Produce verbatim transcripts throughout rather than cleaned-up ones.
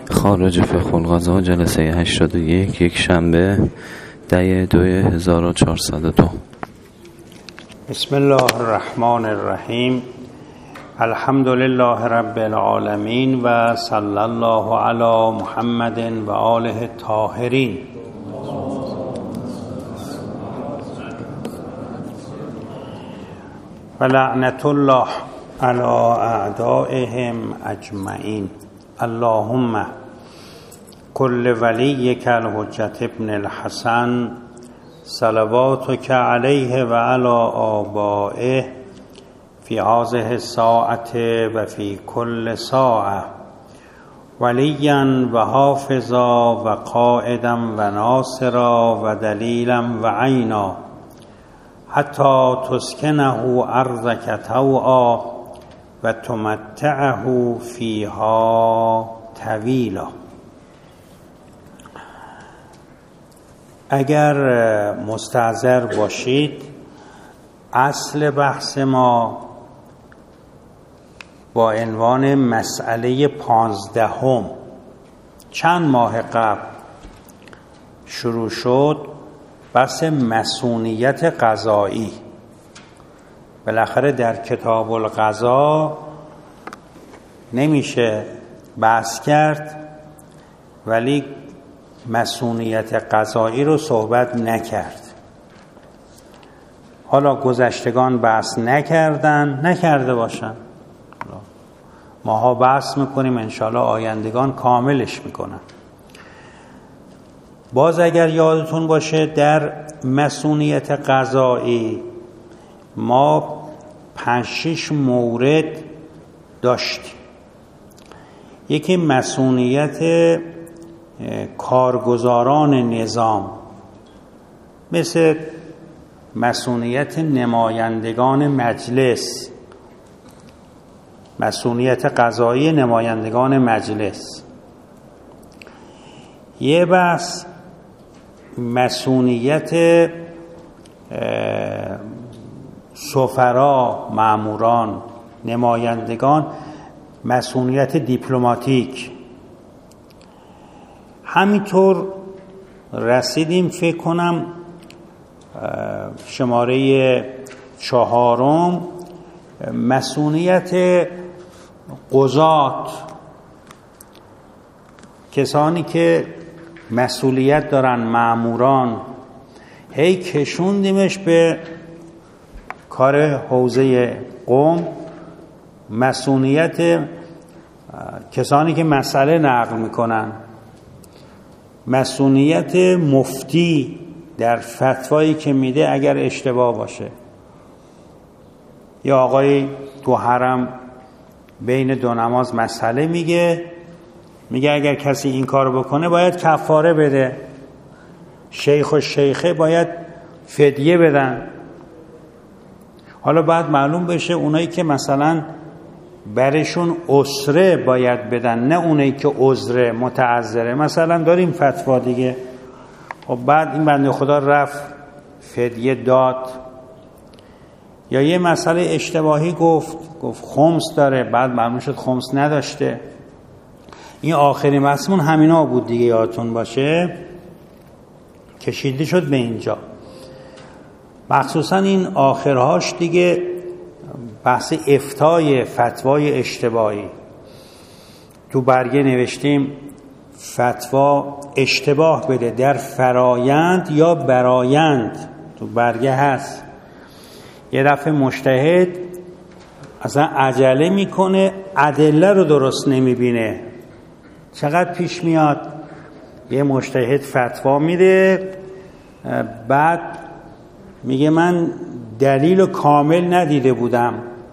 خارج فقه القضا جلسه هشتاد و یک یک شنبه دی دو هزار و چهارصد و دو. بسم الله الرحمن الرحیم. الحمد لله رب العالمین و صلی الله علی محمد و آله الطاهرین. و لعنت الله علی اعدائهم اجمعین. اللهم کل ولیک الحجة ابن الحسن صلواتک علیه و علی آبائه فی هذه الساعة و فی کل ساعة ولیا و حافظا و قائدا و ناصرا و دلیلا و عینا حتی تسکنه ارضک طوعا و تمتعه فیها طویلا. اگر مستحضر باشید، اصل بحث ما با عنوان مسئله پانزدهم چند ماه قبل شروع شد، بحث مصونیت قضایی. بالاخره در کتاب القضا نمیشه بحث کرد، ولی مصونیت قضایی رو صحبت نکرد. حالا گذشتگان بحث نکردن، نکرده باشن، ماها بحث میکنیم، انشالله آیندگان کاملش میکنن. باز اگر یادتون باشه در مصونیت قضایی ما پنج شش مورد داشتیم. یکی مصونیت کارگزاران نظام، مثل مصونیت نمایندگان مجلس، مصونیت قضایی نمایندگان مجلس. یه بحث مصونیت سفرا، ماموران، نمایندگان، مصونیت دیپلماتیک. همینطور رسیدیم فکر کنم شماره چهارم، مصونیت قضات، کسانی که مسئولیت دارن، ماموران. هی کشوندیمش به کار حوزه قم، مصونیت کسانی که مسئله نقل میکنن، مصونیت مفتی در فتوایی که میده اگر اشتباه باشه، یا آقای تو حرم بین دو نماز مسئله میگه، میگه اگر کسی این کار بکنه باید کفاره بده، شیخ و شیخه باید فدیه بدن. حالا باید معلوم بشه اونایی که مثلا برشون اسره باید بدن، نه اونایی که عذره، متعذره. مثلا داریم فتوا دیگه، خب بعد این بنده خدا رفت فدیه داد، یا یه مسئله اشتباهی گفت گفت خمس داره، بعد معلوم شد خمس نداشته. این آخرین مسمون همینا بود دیگه، یادتون باشه، کشیده شد به اینجا. مخصوصا این آخرهاش دیگه بحث افتای فتوای اشتباهی. تو برگه نوشتیم فتوا اشتباه بده در فرایند یا برایند، تو برگه هست. یه دفعه مجتهد اصلا عجله میکنه، ادله رو درست نمیبینه. چقدر پیش میاد یه مجتهد فتوا میده، بعد میگه من دلیل رو کامل ندیده بودم.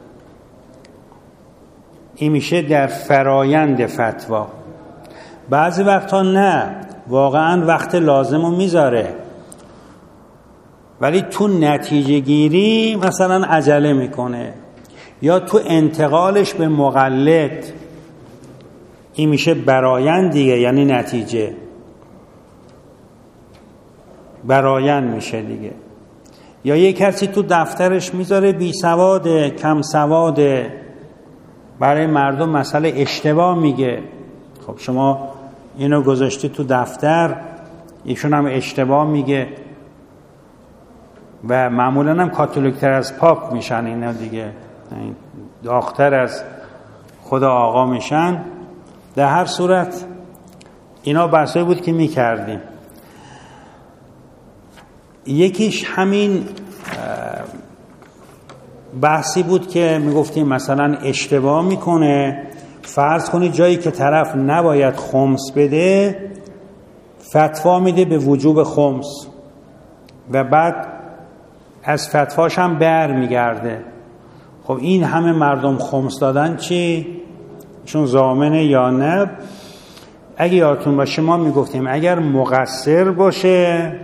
این میشه در فرایند فتوا. بعضی وقتا نه، واقعا وقت لازم رو میذاره، ولی تو نتیجه گیری مثلا عجله میکنه، یا تو انتقالش به مقلد. این میشه برایند دیگه، یعنی نتیجه برایند میشه دیگه. یا یک کسی تو دفترش میذاره بی سواده، کم سواده، برای مردم مسئله اشتباه میگه. خب شما اینو گذاشتی تو دفتر، ایشون هم اشتباه میگه و معمولا هم کاتولیکتر از پاپ میشن اینا دیگه، داغ‌تر از خدا آقا میشن. در هر صورت اینا بحثایی بود که میکردیم. یکیش همین بحثی بود که میگفتیم مثلا اشتباه میکنه، فرض کنید جایی که طرف نباید خمس بده فتوا میده به وجوب خمس و بعد از فتواش هم بر میگرده. خب این همه مردم خمس دادن چی؟ چون ضامنه یا نه؟ اگه یادتون باشه ما میگفتیم اگر مقصر باشه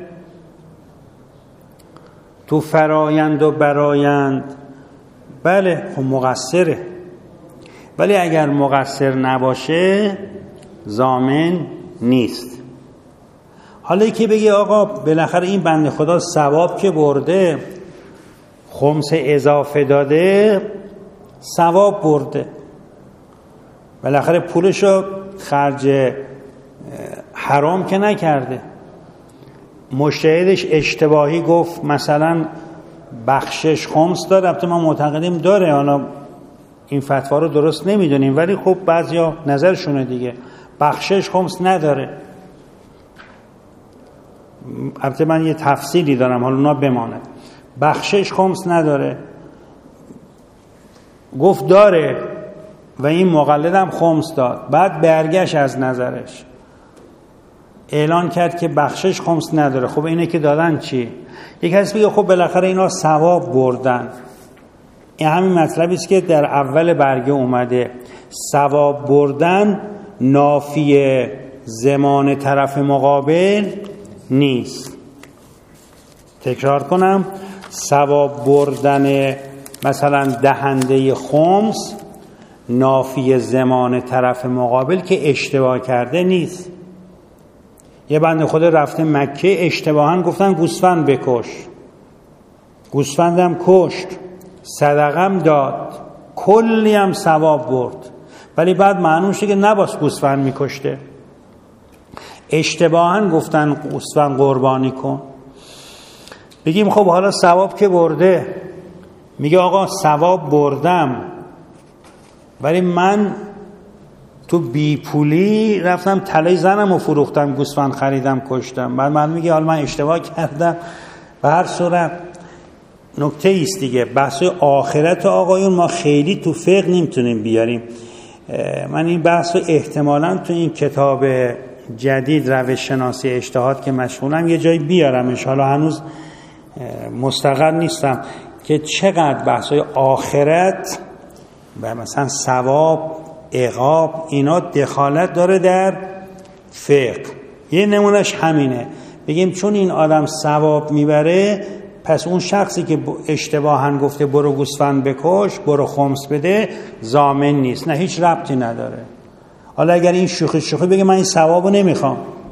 تو فرایند و برایند، بله خب مقصره، ولی اگر مقصر نباشه ضامن نیست. حالا که بگی آقا بالاخره این بنده خدا ثواب که برده، خمس اضافه داده، ثواب برده، بالاخره پولشو خرج حرام که نکرده. مجتهدش اشتباهی گفت مثلا بخشش خمس داره، البته ما معتقدیم داره، حالا این فتوا رو درست نمیدونیم ولی خب بعضیا نظرشونه دیگه، بخشش خمس نداره. البته من یه تفصیلی دارم حالا اونا بمانه. بخشش خمس نداره، گفت داره و این مقلدم خمس داد، بعد برگشت از نظرش اعلان کرد که بخشش خمس نداره. خب اینه که دادن چی؟ یک کسی بگه خب بالاخره اینا ثواب بردن. این همین مطلبی است که در اول برگه اومده، ثواب بردن نافی زمان طرف مقابل نیست. تکرار کنم، ثواب بردن مثلا دهنده خمس نافی زمان طرف مقابل که اشتباه کرده نیست. یه بنده خدا رفته مکه، اشتباهاً گفتن گوسفند بکش، گوسفندم کشت، صدقم داد، کلی هم ثواب برد، ولی بعد معلوم شد که نباید گوسفند میکشته، اشتباهاً گفتن گوسفند قربانی کن. بگیم خب حالا ثواب که برده، میگه آقا ثواب بردم ولی من تو بی پولی رفتم طلای زنم و فروختم، گوسفند خریدم کشتم، بعد من میگه حالا من اشتباه کردم. به هر صورت نکته ایست دیگه، بحث آخرت آقایون ما خیلی تو فقه نمیتونیم بیاریم. من این بحث رو احتمالاً تو این کتاب جدید روش شناسی اجتهاد که مشغولم یه جایی بیارم، حالا هنوز مستقر نیستم که چقدر بحث آخرت و مثلا ثواب، عقاب اینا دخالت داره در فقه. یه نمونهش همینه، بگیم چون این آدم ثواب میبره پس اون شخصی که اشتباهاً گفته برو گوسفند بکش، برو خمس بده، ضامن نیست. نه، هیچ ربطی نداره. حالا اگر این شوخی شوخی بگه من این ثوابو نمیخوام،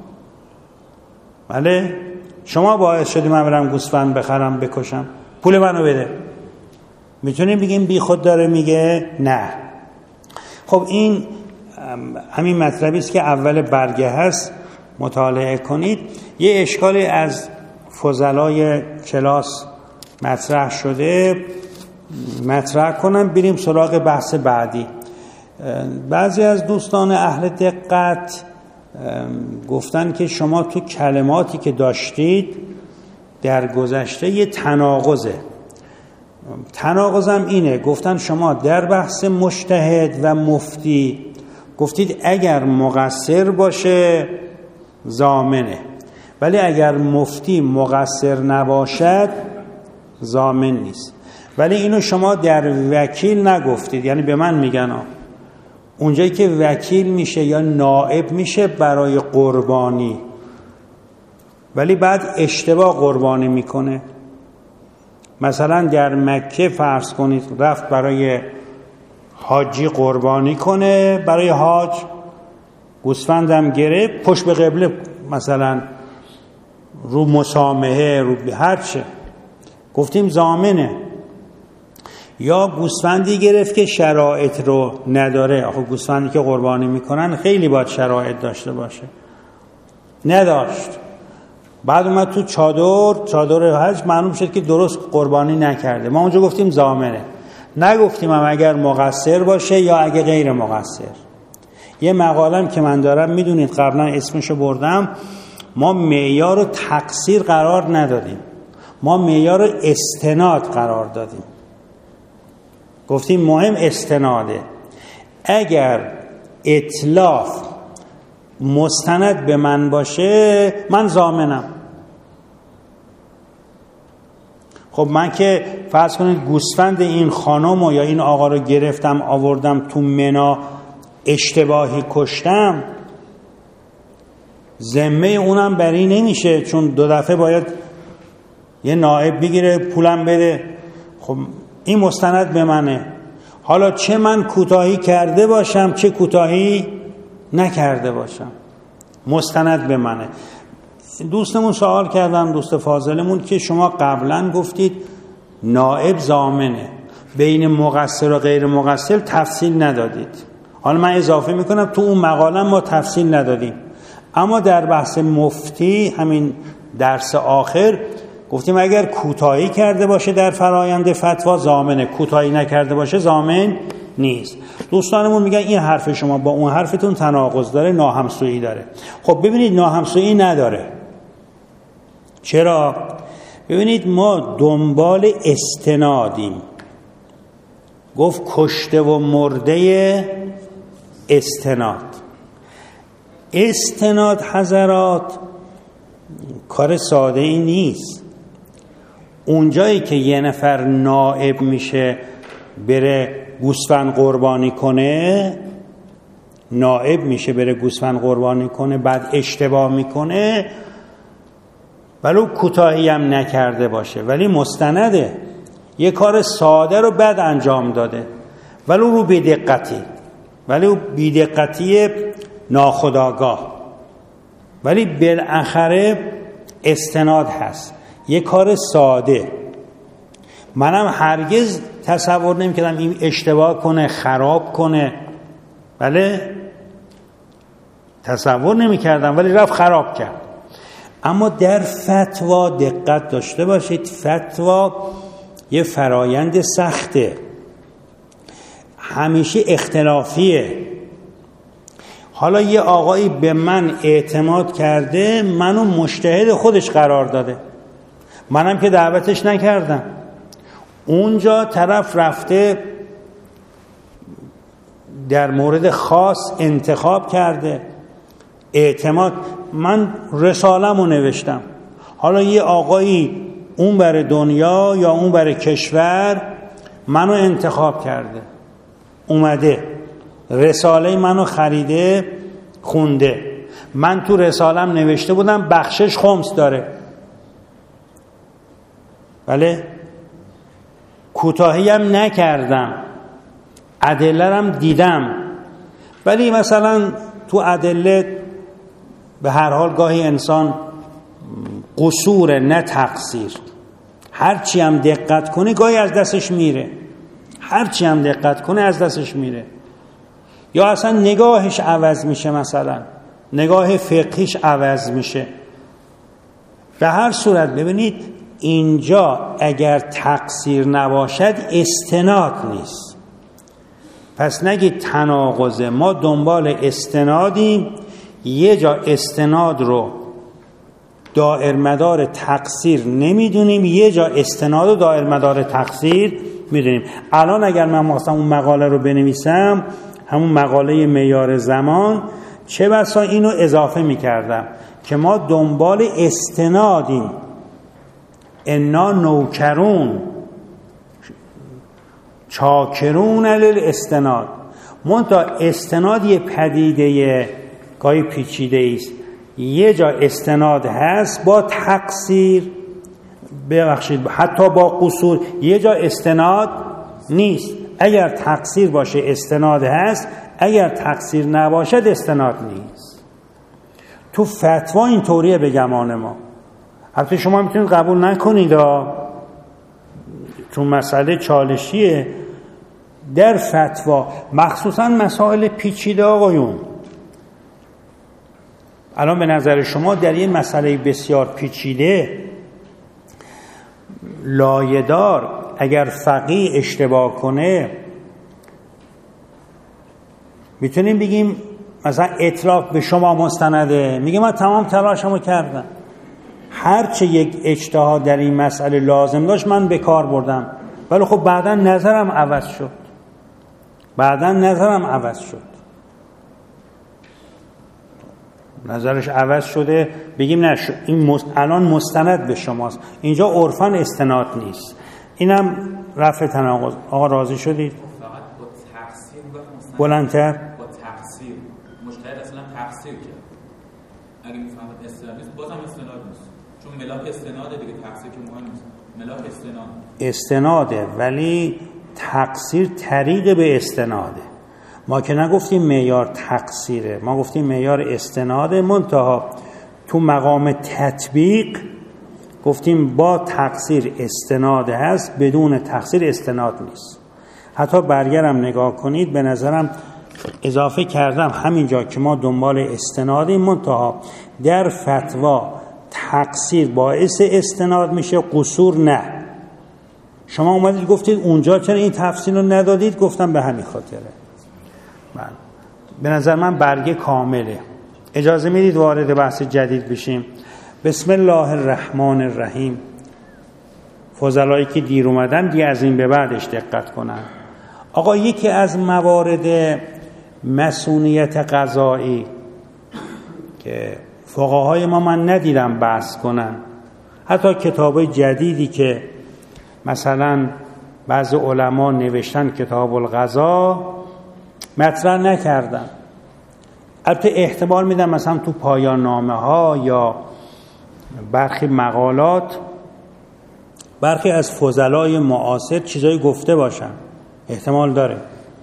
بله شما باعث شدی من برم گوسفند بخرم بکشم، پول منو بده، میتونیم بگیم بی خود داره میگه؟ نه. خب این همین مطلبی است که اول برگه هست، مطالعه کنید. یه اشکالی از فضلای کلاس مطرح شده، مطرح کنم بریم سراغ بحث بعدی. بعضی از دوستان اهل دقت گفتن که شما تو کلماتی که داشتید در گذشته یه تناقضه. تناقضم اینه، گفتن شما در بحث مجتهد و مفتی گفتید اگر مقصر باشه ضامنه، ولی اگر مفتی مقصر نباشد ضامن نیست. ولی اینو شما در وکیل نگفتید. یعنی به من میگن اونجایی که وکیل میشه یا نائب میشه برای قربانی، ولی بعد اشتباه قربانی میکنه. مثلا در مکه فرض کنید رفت برای حاجی قربانی کنه، برای حاج گوسفندم گرفت، پشت به قبله مثلا رو مسامحه رو هر چه، گفتیم ضامنه. یا گوسفندی گرفت که شرایط رو نداره. آخه گوسفندی که قربانی میکنن خیلی باید شرایط داشته باشه، نداشت. بعد اومد تو چادر چادر حج معلوم شد که درست قربانی نکرده. ما اونجا گفتیم ضامنه، نگفتیم هم اگر مقصر باشه یا اگر غیر مقصر. یه مقالم که من دارم میدونید قبلا اسمشو بردم، ما معیار رو تقصیر قرار ندادیم، ما معیار رو استناد قرار دادیم. گفتیم مهم استناده. اگر اتلاف مستند به من باشه من ضامنم. خب من که فرض کنید گوسفند این خانم یا این آقا رو گرفتم آوردم تو منا، اشتباهی کشتم، ذمه اونم بری نمیشه، چون دو دفعه باید یه نائب بگیره پولم بده. خب این مستند به منه. حالا چه من کوتاهی کرده باشم چه کوتاهی نکرده باشم، مستند به منه. دوستمون سوال کردن، دوست فاضلمون، که شما قبلا گفتید نائب ضامنه، بین مقصر و غیر مقصر تفصیل ندادید. حالا من اضافه میکنم تو اون مقاله ما تفصیل ندادیم، اما در بحث مفتی همین درس آخر گفتیم اگر کوتاهی کرده باشه در فرایند فتوا ضامنه، کوتاهی نکرده باشه ضامن نیست. دوستانمون میگن این حرف شما با اون حرفتون تناقض داره، ناهمسویی داره. خب ببینید ناهمسویی نداره. چرا؟ ببینید ما دنبال استنادیم. گفت کشته و مرده استناد. استناد حضرات کار ساده ای نیست. اونجایی که یه نفر نائب میشه بره گوسفند قربانی کنه، نائب میشه بره گوسفند قربانی کنه، بعد اشتباه میکنه، ولو کوتاهی هم نکرده باشه ولی مستنده، یه کار ساده رو بد انجام داده ولو رو بی‌دقتی، ولو بی‌دقتی ناخودآگاه، ولی بالاخره استناد هست، یه کار ساده. منم هرگز تصور نمی‌کردم این اشتباه کنه، خراب کنه، بله تصور نمی‌کردم، ولی رفت خراب کرد. اما در فتوا دقت داشته باشید، فتوا یه فرایند سخته، همیشه اختلافیه. حالا یه آقایی به من اعتماد کرده، منو مجتهد خودش قرار داده، منم که دعوتش نکردم. اونجا طرف رفته در مورد خاص انتخاب کرده، اعتماد. من رساله‌مو نوشتم، حالا یه آقایی اون بر دنیا یا اون بر کشور منو انتخاب کرده، اومده رساله منو خریده خونده. من تو رسالم نوشته بودم بخشش خمس داره، بله کوتاهی هم نکردم، ادله هم دیدم، ولی مثلا تو ادله به هر حال گاهی انسان قصور نه تقصیر، هرچی هم دقت کنه گاهی از دستش میره، هرچی هم دقت کنه از دستش میره، یا اصلا نگاهش عوض میشه، مثلا نگاه فقهیش عوض میشه. به هر صورت ببینید اینجا اگر تقصیر نباشد استناد نیست. پس نگید تناقضه، ما دنبال استنادیم، یه جا استناد رو دائر مدار تقصیر نمیدونیم، یه جا استناد رو دائر مدار تقصیر میدونیم. الان اگر من مثلا اون مقاله رو بنویسم، همون مقاله معیار زمان، چه بسا اینو اضافه میکردم که ما دنبال استنادیم، انا نوکرون چاکرون للاستناد. منتها استناد یه پدیده گاهی پیچیده است، یه جا استناد هست با تقصیر، ببخشید حتی با قصور، یه جا استناد نیست. اگر تقصیر باشه استناد هست، اگر تقصیر نباشد استناد نیست. تو فتوا این طوریه به گمان ما. البته شما میتونید قبول نکنید، تو مسئله چالشیه در فتوا، مخصوصا مسائل پیچیده. آقایون الان به نظر شما در این مسئله بسیار پیچیده لایه‌دار اگر فقیه اشتباه کنه میتونیم بگیم مثلا اطلاق به شما مستنده، میگه من تمام تلاشمو کردم، هرچه یک اجتهاد در این مسئله لازم داشت من به کار بردم، ولی خب بعدا نظرم عوض شد بعدا نظرم عوض شد نظرش عوض شده، بگیم نه این مست... الان مستند به شماست. اینجا عرفاً استناد نیست. اینم رفع تناقض. آقا راضی شدید؟ فقط با تقصیر و بلندتر با تقصیر مجتهد اصلا تقصیر کرد. اگه میفهمد استناد نیست بازم استناد نیست، چون ملاک استناده دیگه، تقصیر که مهم نیست، ملاک استناد استناده، ولی تقصیر طریق به استناده. ما که نگفتیم معیار تقصیره، ما گفتیم معیار استناده، منتها تو مقام تطبیق گفتیم با تقصیر استناده هست، بدون تقصیر استناد نیست. حتی برگرم نگاه کنید، به نظرم اضافه کردم همینجا که ما دنبال استنادیم، منتها در فتوا تقصیر باعث استناد میشه، قصور نه. شما اومدید گفتید اونجا چرا این تفصیل رو ندادید، گفتم به همین خاطره. من به نظر من برگه کامله. اجازه میدید وارد بحث جدید بشیم؟ بسم الله الرحمن الرحیم. فضلایی که دیر اومدن دی از این به بعدش دقت کنن. آقا یکی از موارد مسئولیت قضایی که فقهای ما من ندیدم بحث کنن، حتی کتابای جدیدی که مثلا بعض علما نوشتن کتاب القضا مطرح نکردن. البته احتمال میدم مثلا تو پایان نامه ها یا برخی مقالات برخی از فضلای معاصر چیزایی گفته باشن، احتمال داره.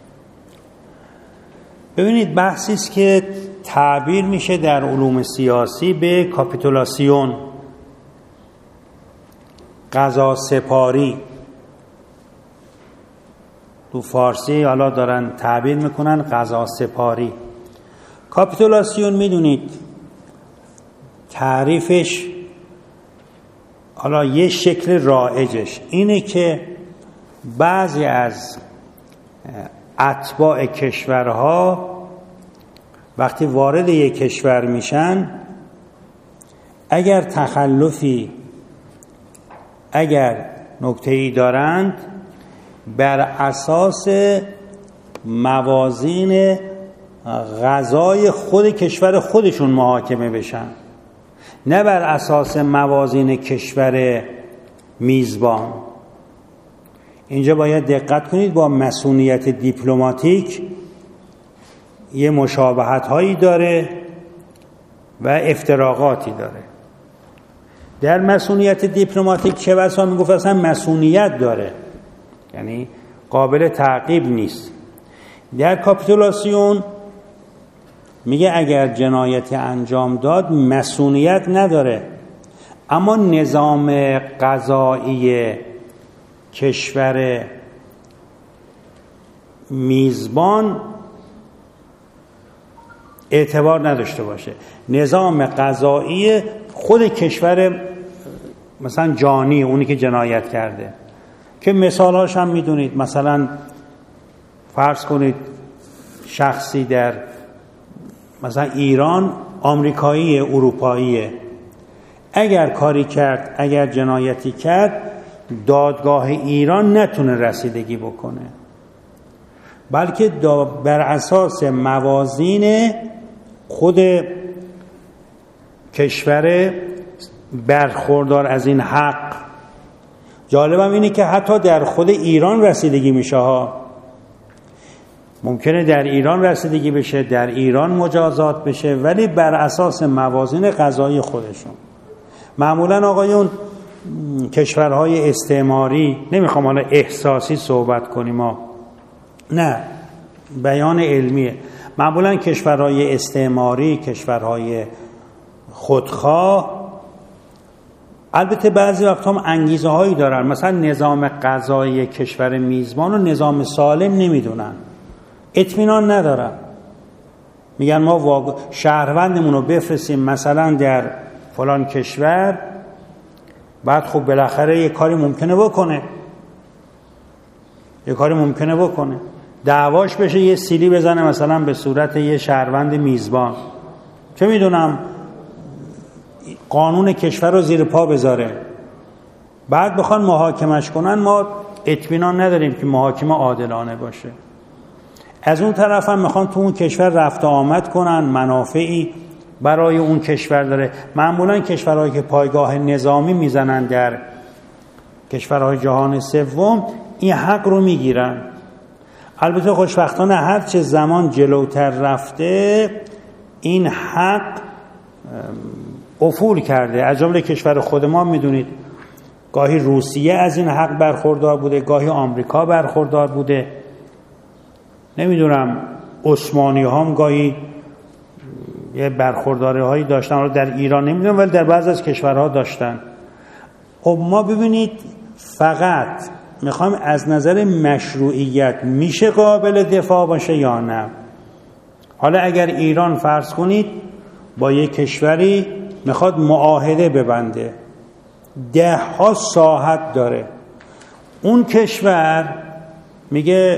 ببینید بحثی است که تعبیر میشه در علوم سیاسی به کاپیتولاسیون، قضا سپاری. تو فارسی حالا دارن تعبیر میکنن قضا سپاری. کاپیتولاسیون میدونید تعریفش، حالا یه شکل رایجش اینه که بعضی از اتباع کشورها وقتی وارد یک کشور میشن، اگر تخلفی اگر نکته‌ای دارند، بر اساس موازین قضای خود کشور خودشون محاکمه بشن، نه بر اساس موازین کشور میزبان. اینجا باید دقت کنید، با مسئولیت دیپلماتیک یه مشابهت هایی داره و افتراقاتی داره. در مسئولیت دیپلماتیک چه بسا میگفت اصلا مسئولیت داره، یعنی قابل تعقیب نیست. در کاپیتولاسیون میگه اگر جنایتی انجام داد مسئولیت نداره، اما نظام قضایی کشور میزبان اعتبار نداشته باشه. نظام قضایی خود کشور مثلا جانی، اونی که جنایت کرده، که مثالاش هم میدونید. مثلا فرض کنید شخصی در مثلا ایران آمریکایی اروپایی، اگر کاری کرد، اگر جنایتی کرد، دادگاه ایران نتونه رسیدگی بکنه، بلکه بر اساس موازین خود کشور برخوردار از این حق. جالبم اینه که حتی در خود ایران رسیدگی میشه ها. ممکنه در ایران رسیدگی بشه، در ایران مجازات بشه، ولی بر اساس موازین قضایی خودشون. معمولا آقایون کشورهای استعماری، نمیخوام حالا احساسی صحبت کنیم ها، نه بیان علمیه، معمولا کشورهای استعماری، کشورهای خودخواه البته بعضی وقت هم انگیزه هایی دارن، مثلا نظام قضایی کشور میزبان و نظام سالم نمیدونن، اطمینان ندارن، میگن ما واقع شهروندمون رو بفرستیم مثلا در فلان کشور، بعد خب بالاخره یه کاری ممکنه بکنه یه کاری ممکنه بکنه دعواش بشه، یه سیلی بزنه مثلا به صورت یه شهروند میزبان، چه میدونم قانون کشور رو زیر پا بذاره، بعد بخوان محاکمش کنن. ما اطمینان نداریم که محاکمه عادلانه باشه. از اون طرف هم میخوان تو اون کشور رفت و آمد کنن، منافعی برای اون کشور داره. معمولا کشورهایی که پایگاه نظامی میزنن در کشورهای جهان سوم این حق رو میگیرن. البته خوشبختانه هر چه زمان جلوتر رفته این حق افول کرده. از جمله کشور خود ما میدونید گاهی روسیه از این حق برخوردار بوده، گاهی آمریکا برخوردار بوده، نمیدونم عثمانی ها هم گاهی یه برخورداری هایی داشتن، رو در ایران نمیدونم ولی در بعض از کشورها داشتن. خب ما ببینید فقط میخوام از نظر مشروعیت میشه قابل دفاع باشه یا نه. حالا اگر ایران فرض کنید با یک کشوری میخواد معاهده ببنده، ده ها ساحت داره، اون کشور میگه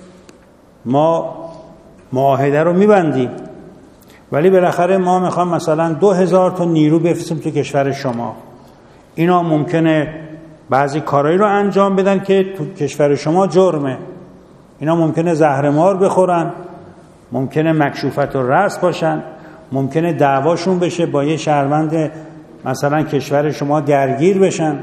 ما معاهده رو میبندیم ولی بالاخره ما میخوام مثلا دو هزار تا نیرو بفرستیم تو کشور شما، اینا ممکنه بعضی کارهایی رو انجام بدن که تو کشور شما جرمه، اینا ممکنه زهرمار بخورن، ممکنه مکشوفت و رأس باشن، ممکنه دعواشون بشه با یه شهروند مثلا کشور شما درگیر بشن.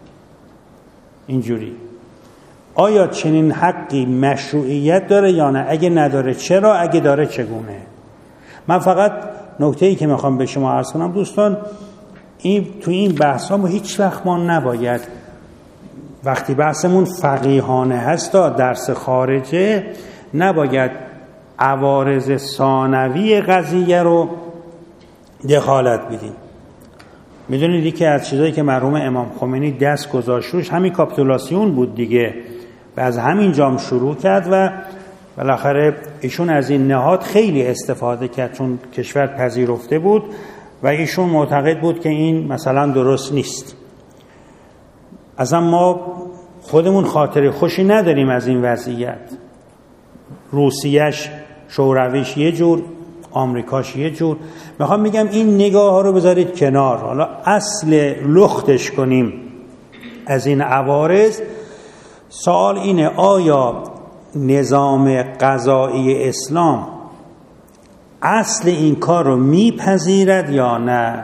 اینجوری آیا چنین حقی مشروعیت داره یا نه؟ اگه نداره چرا؟ اگه داره چگونه؟ من فقط نکته‌ای که میخوام به شما عرض کنم دوستان، این تو این بحثا ما هیچ وقت ما نباید وقتی بحثمون فقیهانه هست تا درس خارجه نباید عوارض ثانوی قضیه رو دخالت بدیم. میدونید یکی از چیزایی که مرحوم امام خمینی دست گذاشت روش همین کاپیتولاسیون بود دیگه، و از همین جام شروع کرد و بالاخره ایشون از این نهاد خیلی استفاده کرد چون کشور پذیرفته بود و ایشون معتقد بود که این مثلا درست نیست. اصلا ما خودمون خاطر خوشی نداریم از این وضعیت. روسیهش شورویش یه جور، آمریکاش یه جور. میخوام میگم این نگاه ها رو بذارید کنار، حالا اصل لختش کنیم از این عوارض. سوال اینه آیا نظام قضایی اسلام اصل این کار رو میپذیرد یا نه؟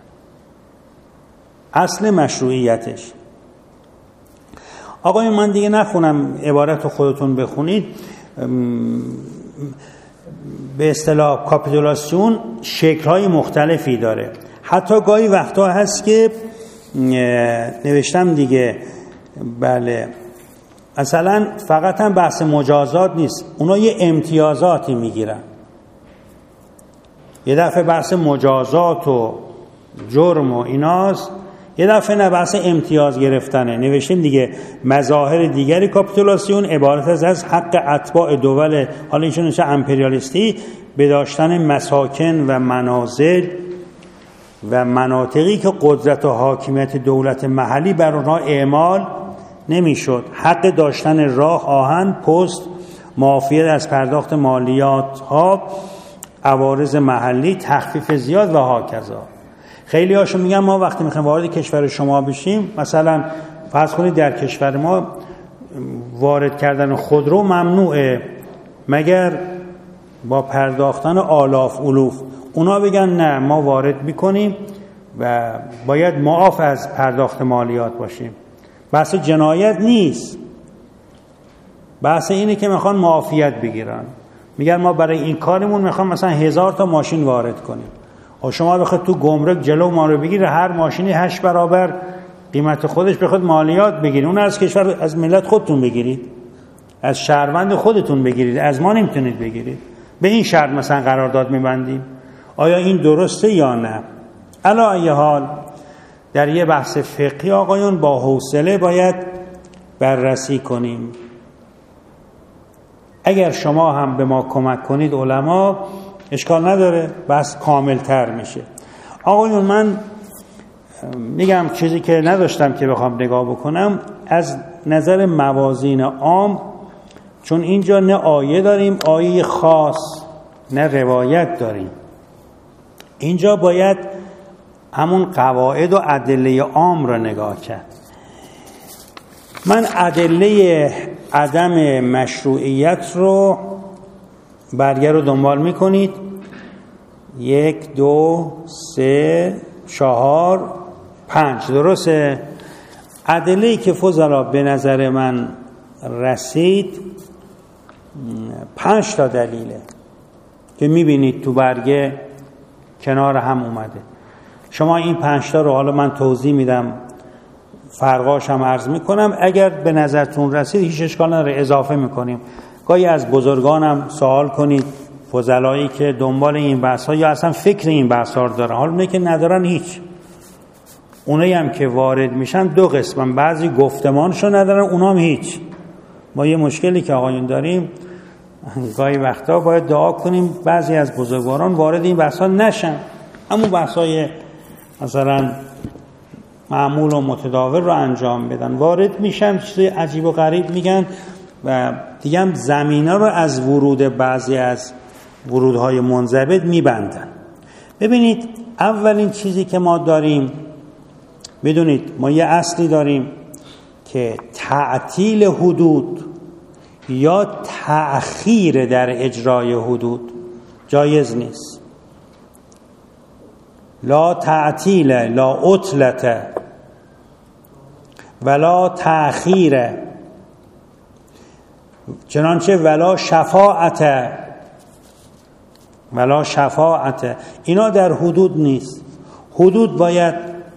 اصل مشروعیتش. آقای من دیگه نخونم، عبارت رو خودتون بخونید. به اصطلاح کاپیتولاسیون شکل‌های مختلفی داره. حتی گاهی وقتا هست که نوشتم دیگه، بله مثلا فقط هم بحث مجازات نیست، اونا یه امتیازاتی میگیرن. یه دفعه بحث مجازات و جرم و ایناست، یه دفعه نه بحث امتیاز گرفتنه. نوشتیم دیگه مظاهر دیگری کاپیتولاسیون عبارت از از حق اتباع دول، حالا اینشون نشه امپریالیستی، به داشتن مساکن و منازل و مناطقی که قدرت و حاکمیت دولت محلی بر اونها اعمال نمیشد، حق داشتن راه، آهن، پست، معافیت از پرداخت مالیات ها، عوارض محلی، تخفیف زیاد و هاکذا. خیلی هاشون میگن ما وقتی میخوایم وارد کشور شما بشیم، مثلا فرض کنید در کشور ما وارد کردن خودرو ممنوعه مگر با پرداختن آلاف الوف. اونا بگن نه ما وارد میکنیم و باید معاف از پرداخت مالیات باشیم. بحث جنایت نیست، بحث اینه که میخوان معافیت بگیرن. میگن ما برای این کارمون میخوام مثلا هزار تا ماشین وارد کنیم، و شما بخواد تو گمرک جلو ما رو بگیره، هر ماشینی هشت برابر قیمت خودش بخواد مالیات بگیرید، اون از کشور از ملت خودتون بگیرید، از شهروند خودتون بگیرید، از ما نمیتونید بگیرید. به این شرط مثلا قرارداد میبندیم. آیا این درسته یا نه؟ علی ای حال در یه بحث فقهی آقایون با حوصله باید بررسی کنیم. اگر شما هم به ما کمک کنید علما، اشکال نداره، بس کامل تر میشه. آقایون من میگم چیزی که نداشتم که بخوام نگاه بکنم از نظر موازین عام، چون اینجا نه آیه داریم آیه خاص نه روایت داریم، اینجا باید همون قواعد و ادله عام را نگاه کرد. من ادله عدم مشروعیت رو برگه رو دنبال میکنید، یک دو سه چهار پنج، درسته؟ ادله‌ای که فضلا به نظر من رسید پنج تا دلیله که میبینید تو برگه کنار هم اومده. شما این پنج تا رو حالا من توضیح میدم، فرقاش هم عرض میکنم، اگر به نظرتون رسید هیچ اشکال نداره اضافه میکنیم. گاهی از بزرگانم سوال کنید، فضلایی که دنبال این بحث ها یا اصلا فکر این بحث ها دارن، حالا اونه که ندارن هیچ، اونایی هم که وارد میشن دو قسمن، بعضی گفتمانشو ندارن، اونام هیچ. ما یه مشکلی که آقایون داریم، گاهی وقتا باید دعا کنیم بعضی از بزرگواران وارد این بحث ها نشن، همون بحث های مثلا معمول و متداول رو انجام بدن، وارد میشن چیز عجیب و غریب میگن و دیگه هم زمینه رو از ورود بعضی از ورودهای منضبط میبندن. ببینید اولین چیزی که ما داریم، بدونید ما یه اصلی داریم که تعطیل حدود یا تأخیر در اجرای حدود جایز نیست. لا تعطیل لا عطلت ولا تأخیر، چنانچه ولا شفاعت ولا شفاعت، اینا در حدود نیست. حدود باید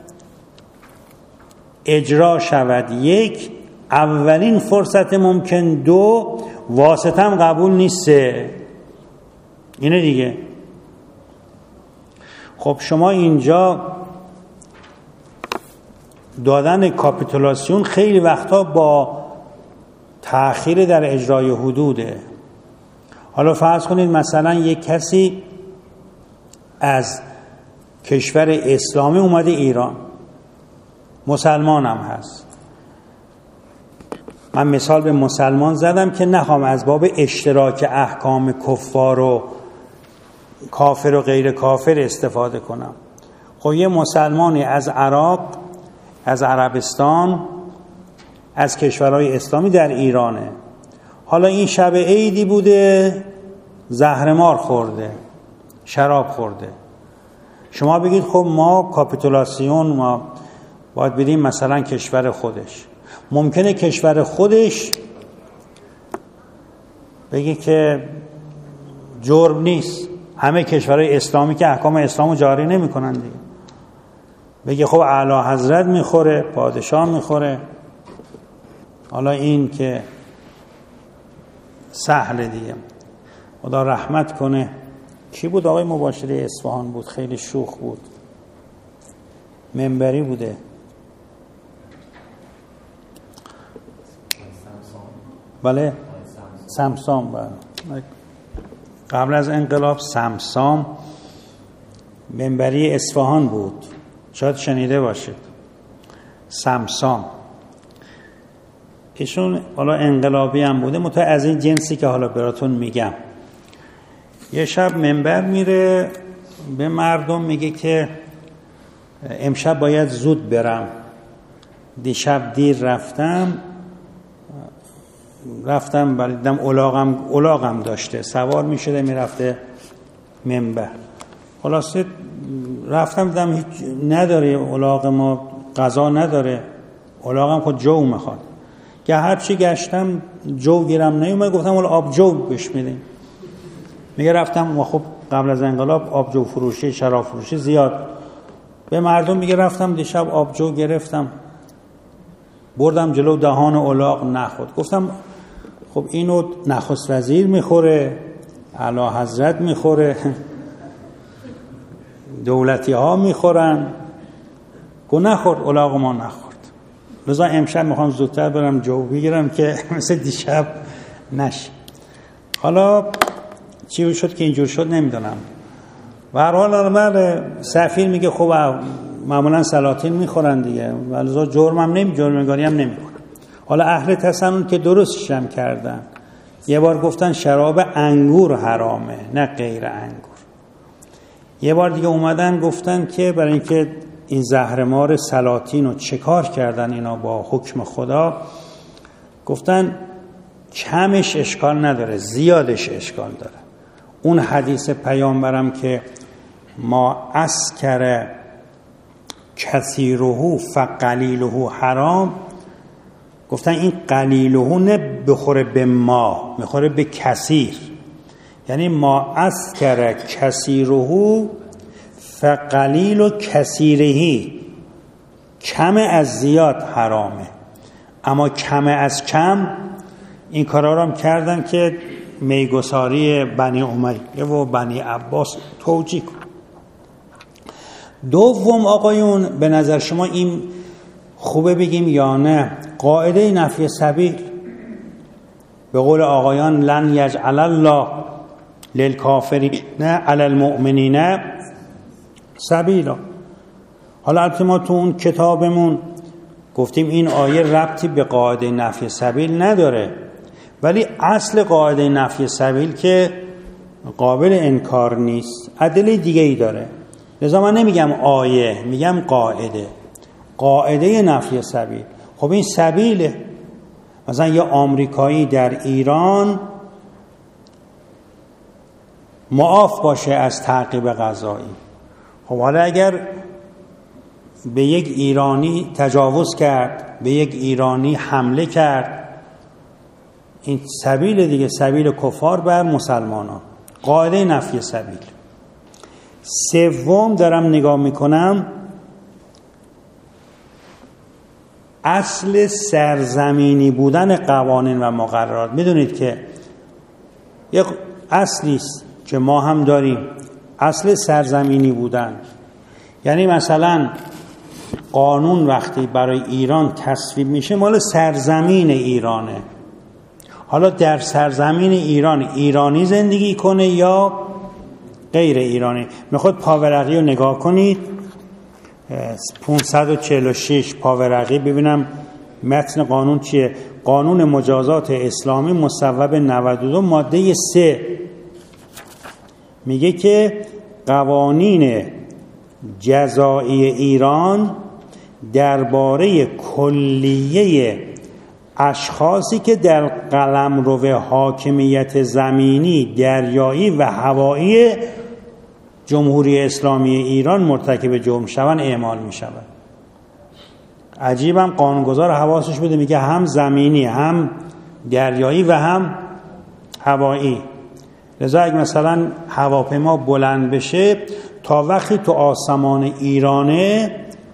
اجرا شود، یک اولین فرصت ممکن، دو واسطه هم قبول نیست، اینه دیگه. خب شما اینجا دادن کاپیتولاسیون خیلی وقتا با تأخیر در اجرای حدوده. حالا فرض کنید مثلا یک کسی از کشور اسلامی اومده ایران، مسلمان هم هست. من مثال به مسلمان زدم که نخوام از باب اشتراک احکام کفار و کافر و غیر کافر استفاده کنم. خب یه مسلمانی از عراق، از عربستان، از کشورهای اسلامی در ایرانه. حالا این شب عیدی بوده، زهرمار خورده، شراب خورده. شما بگید خب ما کاپیتولاسیون ما باید بدیم مثلا کشور خودش. ممکنه کشور خودش بگه که جرم نیست، همه کشورهای اسلامی که احکام اسلامو جاری نمی کنن دیگه، بگه خب اعلی حضرت میخوره، پادشاه میخوره. حالا این که سهل دیگه. خدا رحمت کنه، کی بود؟ آقای مباشری اصفهان بود، خیلی شوخ بود، منبری بوده، بله سمسام، بله قبل از انقلاب سمسام منبری اصفهان بود، شاید شنیده باشید. سمسام ایشون حالا انقلابی هم بوده، متو از این جنسی که حالا براتون میگم. یه شب منبر میره به مردم میگه که امشب باید زود برم، دیشب دیر رفتم رفتم ولی دیدم الاغم الاغم داشته، سوار میشده میرفته منبر. خلاصه رفتم دیدم هیچ نداره الاغ، ما غذا نداره، الاغم خود جو میخواد. که هرچی گشتم جو گیرم نیومد، گفتم ولی آب جو بهش میدیم. میگه رفتم و خب قبل از انقلاب آب جو فروشی، شراب فروشی زیاد، به مردم میگه رفتم دیشب آب جو گرفتم، بردم جلو دهان الاغ نخورد. گفتم خب اینو نخست وزیر میخوره، اعلی حضرت میخوره، دولتی ها میخورن، گو نخورد، الاغ ما نخورد. لذا امشب میخوام زودتر برم جو بگیرم که مثل دیشب نشه. حالا چی شد که اینجور شد نمیدونم. و هر حال اول سفیر میگه خب معمولا سلاطین میخورن دیگه، ولذا جرمم نمی جرمگاری هم نمیکنن. حالا اهل تسنن که درستش هم کردن، یه بار گفتن شراب انگور حرامه نه غیر انگور. یه بار دیگه اومدن گفتن که برای اینکه این زهرمار سلاطین رو چه کار کردن اینا با حکم خدا، گفتن کمش اشکال نداره، زیادش اشکال داره. اون حدیث پیامبرم که ما اسکر کثیره فقلیله حرام، گفتن این قلیله نه بخوره به ما، میخوره به کثیر. یعنی ما اسکر کثیره فقلیل و کثیرهی، کم از زیاد حرامه، اما کم از کم این کارا رو هم کردن که میگساری بنی امیه و بنی عباس توجیه کن. دوم آقایون، به نظر شما این خوبه بگیم یا نه؟ قاعده نفی سبیل، به قول آقایان لن یجعل الله للکافرین علی المؤمنین سبیلا. حالا البته ما تو اون کتابمون گفتیم این آیه ربطی به قاعده نفی سبیل نداره، ولی اصل قاعده نفی سبیل که قابل انکار نیست، ادله دیگه ای داره. لذا من نمیگم آیه، میگم قاعده، قاعده نفی سبیل. خب این سبیله. مثلا یه آمریکایی در ایران معاف باشه از تعقیب قضایی. خب حالا اگر به یک ایرانی تجاوز کرد، به یک ایرانی حمله کرد، این سبیل دیگه، سبیل کفار بر مسلمانان، قاعده نفی سبیل. سوم دارم نگاه میکنم، اصل سرزمینی بودن قوانین و مقررات. میدونید که یک اصلی است که ما هم داریم، اصل سرزمینی بودن. یعنی مثلا قانون وقتی برای ایران تصویب میشه مال سرزمین ایرانه. حالا در سرزمین ایران ایرانی زندگی کنه یا غیر ایرانی. میخواد پاورقی رو نگاه کنید، پانصد و چهل و شش پاورقی، ببینم متن قانون چیه. قانون مجازات اسلامی مصوب نود و دو ماده سه میگه که قوانین جزایی ایران درباره کلیه اشخاصی که در قلمرو حاکمیت زمینی، دریایی و هوایی جمهوری اسلامی ایران مرتکب جرم شوند اعمال می شود. عجیبم قانونگذار حواسش بده، میگه هم زمینی، هم دریایی و هم هوایی. لذا اگه مثلا هواپیما بلند بشه تا وقتی تو آسمان ایرانه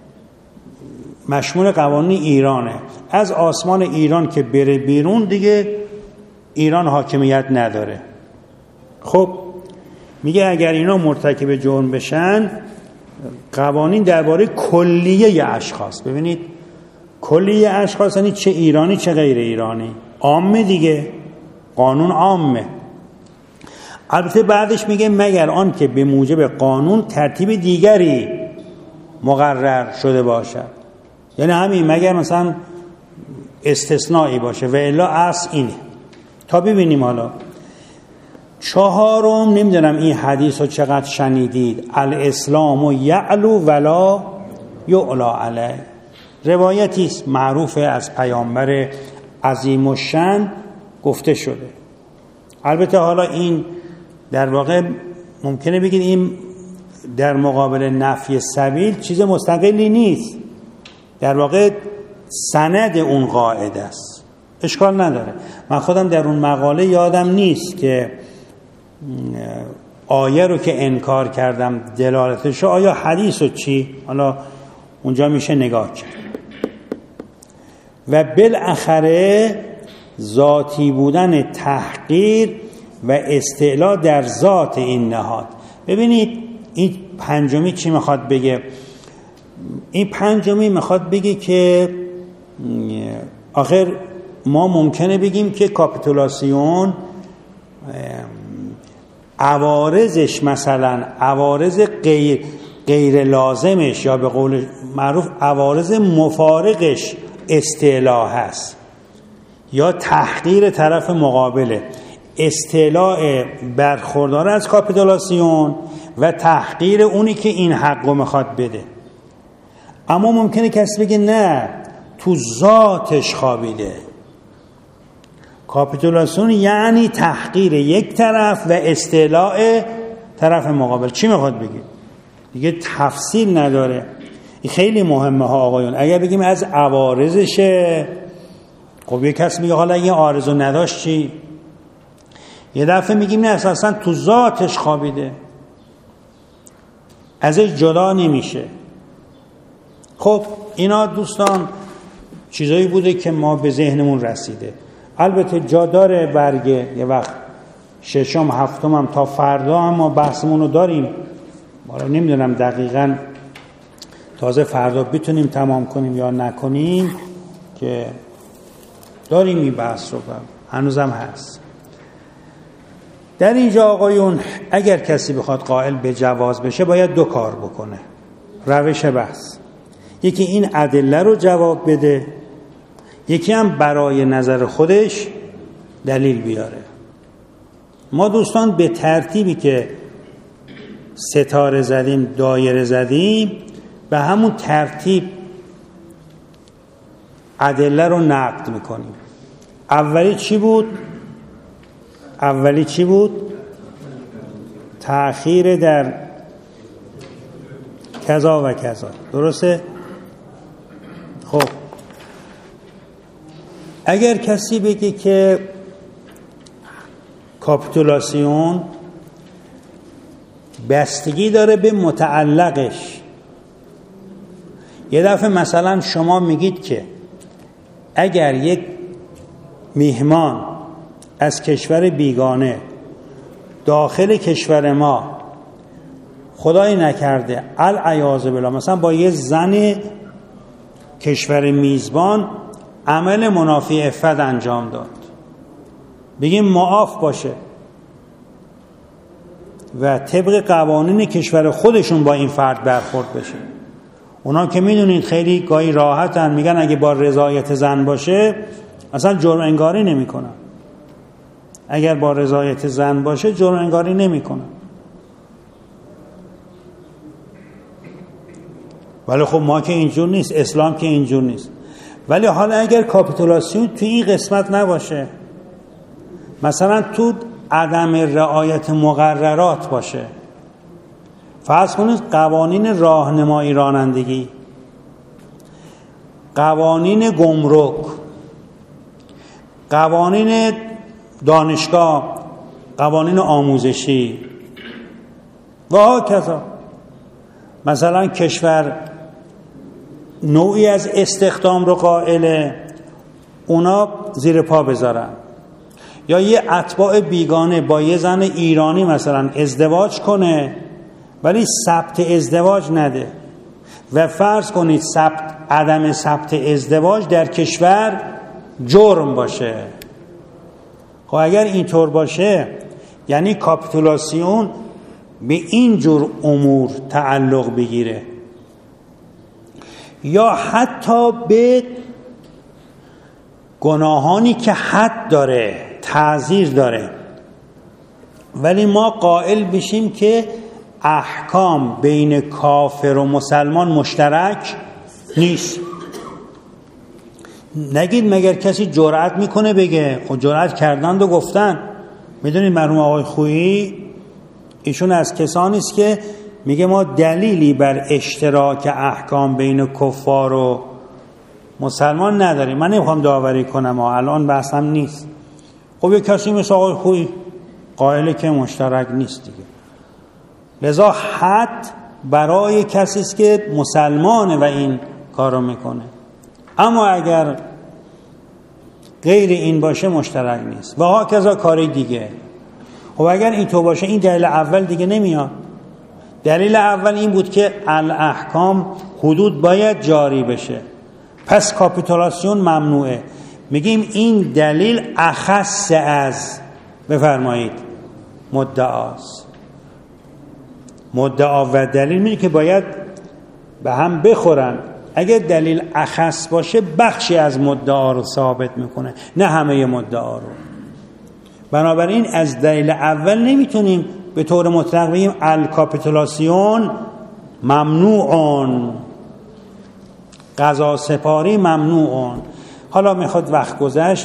مشمول قوانین ایرانه، از آسمان ایران که بره بیرون دیگه ایران حاکمیت نداره. خب میگه اگر اینا مرتکب جرم بشن، قوانین درباره کلیه اشخاص، ببینید کلیه اشخاص یعنی چه ایرانی چه غیر ایرانی، عامه دیگه، قانون عامه. البته بعدش میگه مگر آن که به موجب قانون ترتیب دیگری مقرر شده باشد. یعنی همین، مگر مثلا استثنایی باشه و الا اصل اینه. تا ببینیم حالا چهارم، نمیدونم این حدیث رو چقدر شنیدید، الاسلام یعلو ولا یعلا علیه. روایتی است معروف از پیامبر عظیم الشأن گفته شده. البته حالا این در واقع ممکنه بگید این در مقابل نفی سبیل چیز مستقلی نیست، در واقع سند اون قاعده است، اشکال نداره. من خودم در اون مقاله یادم نیست که آیه رو که انکار کردم دلالتش، آیا حدیث و چی، حالا اونجا میشه نگاه کرد. و بالاخره ذاتی بودن تحقیر و استعلا در ذات این نهاد. ببینید این پنجمی چی میخواد بگه؟ این پنجمی میخواد بگه که آخر ما ممکنه بگیم که کاپیتولاسیون عوارضش، مثلا عوارض غیر, غیر لازمش یا به قول معروف عوارض مفارقش استعلاء هست یا تحقیر طرف مقابله. استعلاء برخوردار از کاپیتولاسیون و تحقیر اونی که این حقو میخواد بده. اما ممکنه کسی بگه نه، تو ذاتش خوابیده. کاپیتولاسیون یعنی تحقیر یک طرف و استعلاء طرف مقابل. چی میخواد بگه؟ دیگه تفصیل نداره. این خیلی مهمه ها آقایون. اگر بگیم از عوارضشه، خب یک کس میگه حالا این عارضو نداشت چی؟ یه دفعه میگیم نه اساسا تو ذاتش خوابیده، ازش جدا نمیشه. خب اینا دوستان چیزایی بوده که ما به ذهنمون رسیده. البته جا داره برگه یه وقت ششم هفتم هم تا فردا هم ما بحثمون رو داریم. ما رو نمیدونم دقیقاً تازه فردا بتونیم تمام کنیم یا نکنیم که داریم این بحث رو هنوزم هست. در اینجا آقایون اگر کسی بخواد قائل به جواز بشه باید دو کار بکنه. روش بحث، یکی این ادله رو جواب بده، یکی هم برای نظر خودش دلیل بیاره. ما دوستان به ترتیبی که ستاره زدیم دایره زدیم به همون ترتیب ادله رو نقد میکنیم. اولی چی بود؟ اولی چی بود؟ تأخیر در کذا و کذا. درسته؟ خب اگر کسی بگه که کاپیتولاسیون بستگی داره به متعلقش، یه دفعه مثلا شما میگید که اگر یک میهمان از کشور بیگانه داخل کشور ما خدای نکرده العیاذ بالله مثلا با یه زن کشور میزبان عمل منافی عفت انجام داد، بگیم معاف باشه و طبق قوانین کشور خودشون با این فرد برخورد بشه. اونا که میدونید خیلی گاهی راحتن، میگن اگه با رضایت زن باشه اصلا جرم انگاری نمی کنن. اگر با رضایت زن باشه جرم انگاری نمی کنن. ولی خب ما که اینجور نیست، اسلام که اینجور نیست. ولی حالا اگر کاپیتولاسیون توی این قسمت نباشه، مثلا تو عدم رعایت مقررات باشه، فرض کنید قوانین راهنمایی رانندگی، قوانین گمرک، قوانین دانشگاه، قوانین آموزشی و هاکذا. مثلا کشور نوعی از استخدام رو قائله، اونا زیر پا بذارن. یا یه اتباع بیگانه با یه زن ایرانی مثلا ازدواج کنه ولی ثبت ازدواج نده و فرض کنید ثبت عدم ثبت ازدواج در کشور جرم باشه. خب اگر اینطور باشه یعنی کاپیتولاسیون به این جور امور تعلق بگیره، یا حتی به گناهانی که حد داره، تعزیر داره، ولی ما قائل بشیم که احکام بین کافر و مسلمان مشترک نیست. نگید مگر کسی جرأت میکنه بگه، خود جرأت کردند و گفتن. میدونید مرحوم آقای خویی ایشون از کسانی است که میگه ما دلیلی بر اشتراک احکام بین کفار و مسلمان نداریم. من نمیخوام داوری کنم و الان بحثم نیست. خب یک کسی مثل آقای خویی قائله که مشترک نیست دیگه. لذا حد برای کسی است که مسلمانه و این کارو میکنه. اما اگر غیر این باشه مشترک نیست و ها کذا کاری دیگه. خب اگر این تو باشه این دلیل اول دیگه نمیاد. دلیل اول این بود که الاحکام حدود باید جاری بشه، پس کاپیتولاسیون ممنوعه. میگیم این دلیل اخص از، بفرمایید، مدعاست. مدعا و دلیل میگه که باید به هم بخورن. اگه دلیل اخص باشه بخشی از مدعا رو ثابت میکنه، نه همه مدعا رو. بنابراین از دلیل اول نمیتونیم به طور مطلق بگیم الکاپیتولاسیون ممنوعون، قضا سپاری ممنوعون. حالا میخواد وقت گذشت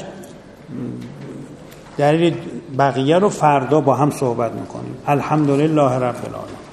دلیل بقیه رو فردا با هم صحبت میکنیم. الحمدلله رب العالمین.